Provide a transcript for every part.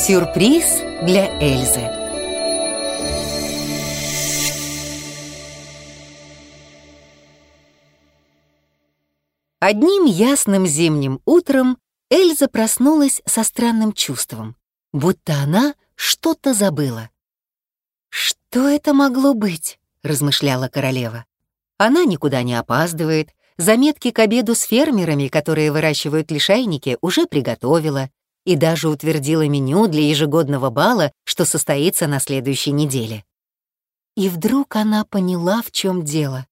Сюрприз для Эльзы. Одним ясным зимним утром Эльза проснулась со странным чувством, будто она что-то забыла. «Что это могло быть?» — размышляла королева. Она никуда не опаздывает, заметки к обеду с фермерами, которые выращивают лишайники, уже приготовила и даже утвердила меню для ежегодного бала, что состоится на следующей неделе. И вдруг она поняла, в чем дело.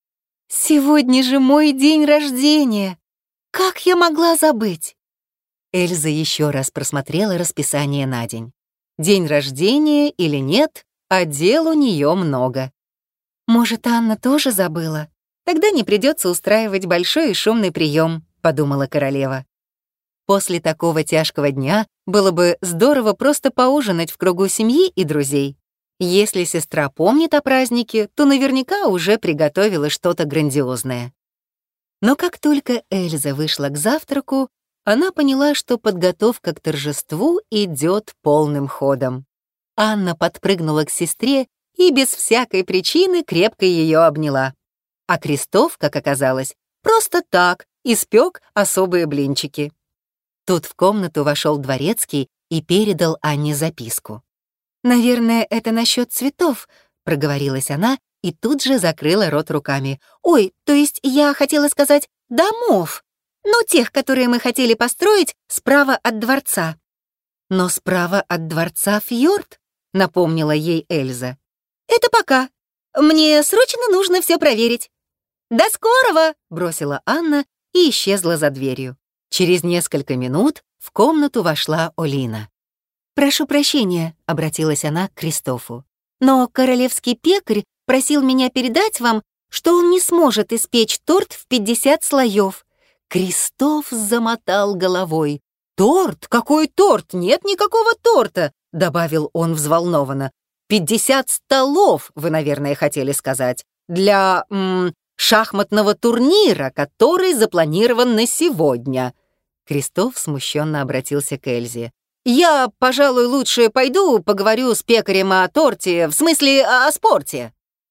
«Сегодня же мой день рождения! Как я могла забыть?» Эльза еще раз просмотрела расписание на день. День рождения или нет, а дел у нее много. «Может, Анна тоже забыла? Тогда не придется устраивать большой и шумный прием», — подумала королева. После такого тяжкого дня было бы здорово просто поужинать в кругу семьи и друзей. Если сестра помнит о празднике, то наверняка уже приготовила что-то грандиозное. Но как только Эльза вышла к завтраку, она поняла, что подготовка к торжеству идет полным ходом. Анна подпрыгнула к сестре и без всякой причины крепко ее обняла. А Крzysztof, как оказалось, просто так испек особые блинчики. Тут в комнату вошел дворецкий и передал Анне записку. «Наверное, это насчет цветов», — проговорилась она и тут же закрыла рот руками. «Ой, то есть я хотела сказать домов, но тех, которые мы хотели построить справа от дворца». «Но справа от дворца фьорд», — напомнила ей Эльза. «Это пока. Мне срочно нужно все проверить». «До скорого!» — бросила Анна и исчезла за дверью. Через несколько минут в комнату вошла Олина. «Прошу прощения», — обратилась она к Крzysztoфу. «Но королевский пекарь просил меня передать вам, что он не сможет испечь торт в 50 слоев». Крzysztof замотал головой. «Торт? Какой торт? Нет никакого торта!» — добавил он взволнованно. 50 столов, вы, наверное, хотели сказать, для шахматного турнира, который запланирован на сегодня». Крzysztof смущенно обратился к Эльзе. «Я, пожалуй, лучше пойду поговорю с пекарем о торте, в смысле о спорте».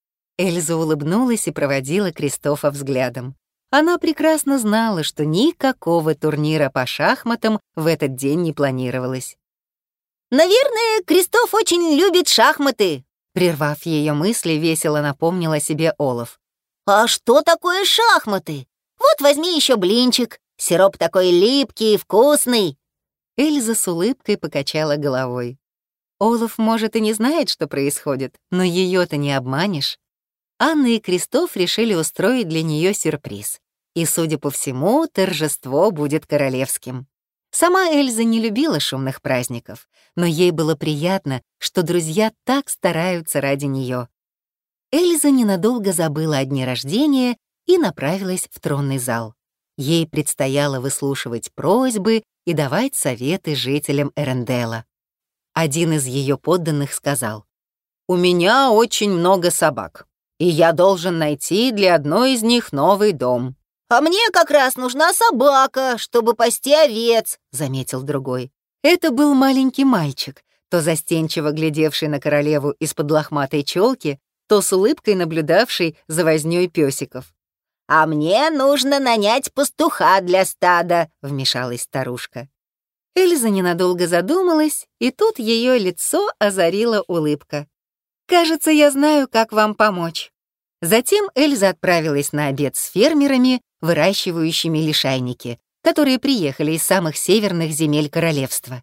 Эльза улыбнулась и проводила Крzysztofa взглядом. Она прекрасно знала, что никакого турнира по шахматам в этот день не планировалось. «Наверное, Крzysztof очень любит шахматы», — прервав ее мысли, весело напомнил о себе Олаф. «А что такое шахматы? Вот возьми еще блинчик. Сироп такой липкий и вкусный». Эльза с улыбкой покачала головой. Олаф, может, и не знает, что происходит, но ее-то не обманешь. Анна и Крzysztof решили устроить для нее сюрприз. И, судя по всему, торжество будет королевским. Сама Эльза не любила шумных праздников, но ей было приятно, что друзья так стараются ради нее. Эльза ненадолго забыла о дне рождения и направилась в тронный зал. Ей предстояло выслушивать просьбы и давать советы жителям Эренделла. Один из ее подданных сказал: «У меня очень много собак, и я должен найти для одной из них новый дом». «А мне как раз нужна собака, чтобы пасти овец», — заметил другой. Это был маленький мальчик, то застенчиво глядевший на королеву из-под лохматой челки, то с улыбкой наблюдавший за вознёй пёсиков. «А мне нужно нанять пастуха для стада», — вмешалась старушка. Эльза ненадолго задумалась, и тут ее лицо озарила улыбка. «Кажется, я знаю, как вам помочь». Затем Эльза отправилась на обед с фермерами, выращивающими лишайники, которые приехали из самых северных земель королевства.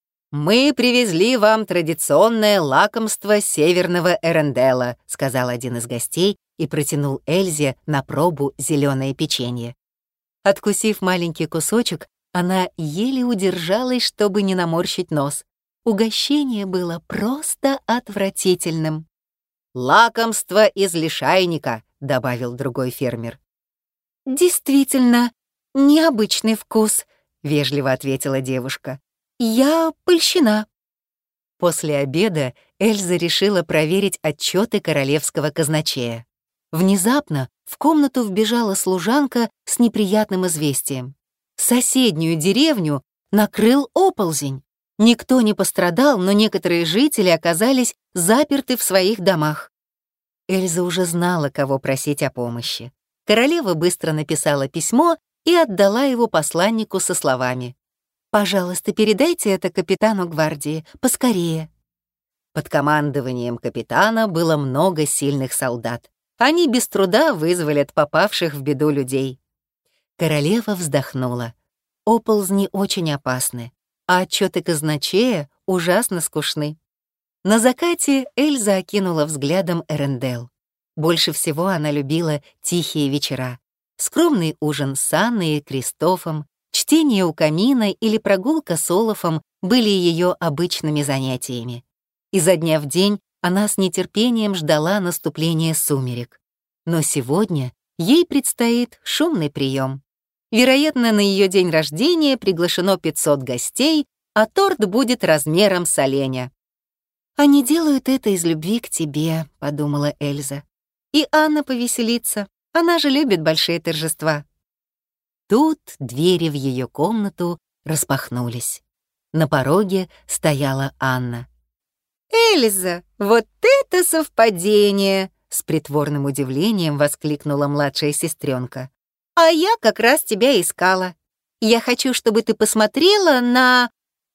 «Мы привезли вам традиционное лакомство северного Эренделла», — сказал один из гостей и протянул Эльзе на пробу зеленое печенье. Откусив маленький кусочек, она еле удержалась, чтобы не наморщить нос. Угощение было просто отвратительным. «Лакомство из лишайника», — добавил другой фермер. «Действительно, необычный вкус», — вежливо ответила девушка. «Я польщена». После обеда Эльза решила проверить отчеты королевского казначея. Внезапно в комнату вбежала служанка с неприятным известием. Соседнюю деревню накрыл оползень. Никто не пострадал, но некоторые жители оказались заперты в своих домах. Эльза уже знала, кого просить о помощи. Королева быстро написала письмо и отдала его посланнику со словами: «Пожалуйста, передайте это капитану гвардии, поскорее». Под командованием капитана было много сильных солдат. Они без труда вызволят попавших в беду людей. Королева вздохнула. Оползни очень опасны, а отчеты казначея ужасно скучны. На закате Эльза окинула взглядом Эрендел. Больше всего она любила тихие вечера. Скромный ужин с Анной и Кристофом, чтение у камина или прогулка с Олафом были ее обычными занятиями. Изо дня в день она с нетерпением ждала наступления сумерек. Но сегодня ей предстоит шумный прием. Вероятно, на ее день рождения приглашено 500 гостей, а торт будет размером с оленя. «Они делают это из любви к тебе», — подумала Эльза. «И Анна повеселится, она же любит большие торжества». Тут двери в ее комнату распахнулись. На пороге стояла Анна. «Эльза, вот это совпадение!» — с притворным удивлением воскликнула младшая сестренка. «А я как раз тебя искала. Я хочу, чтобы ты посмотрела на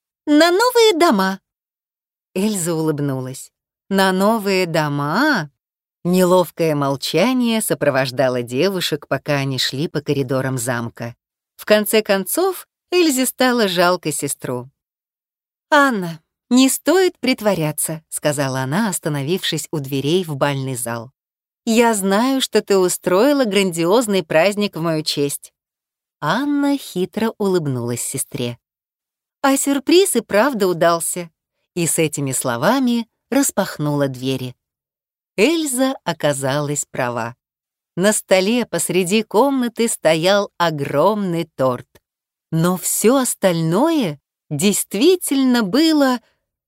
новые дома». Эльза улыбнулась. «На новые дома?» Неловкое молчание сопровождало девушек, пока они шли по коридорам замка. В конце концов, Эльзе стало жалко сестру. «Анна, не стоит притворяться», — сказала она, остановившись у дверей в бальный зал. «Я знаю, что ты устроила грандиозный праздник в мою честь». Анна хитро улыбнулась сестре. А сюрприз и правда удался. И с этими словами распахнула двери. Эльза оказалась права. На столе посреди комнаты стоял огромный торт. Но все остальное действительно было...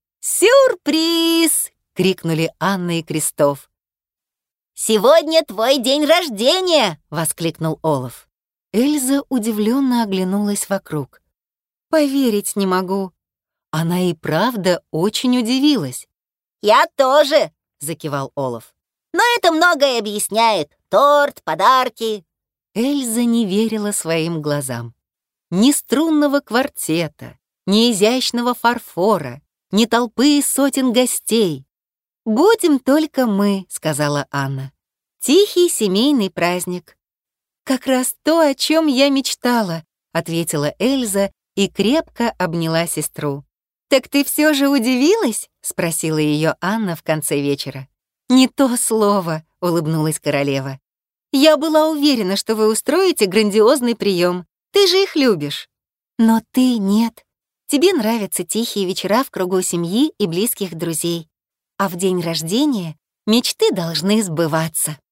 «Сюрприз!» — крикнули Анна и Кристоф. «Сегодня твой день рождения!» — воскликнул Олаф. Эльза удивленно оглянулась вокруг. «Поверить не могу». Она и правда очень удивилась. «Я тоже!» — закивал Олаф. «Но это многое объясняет. Торт, подарки». Эльза не верила своим глазам. Ни струнного квартета, ни изящного фарфора, ни толпы сотен гостей. «Будем только мы», — сказала Анна. «Тихий семейный праздник». «Как раз то, о чем я мечтала», — ответила Эльза и крепко обняла сестру. «Так ты все же удивилась?» — спросила ее Анна в конце вечера. «Не то слово», — улыбнулась королева. «Я была уверена, что вы устроите грандиозный прием. Ты же их любишь». «Но ты нет. Тебе нравятся тихие вечера в кругу семьи и близких друзей. А в день рождения мечты должны сбываться».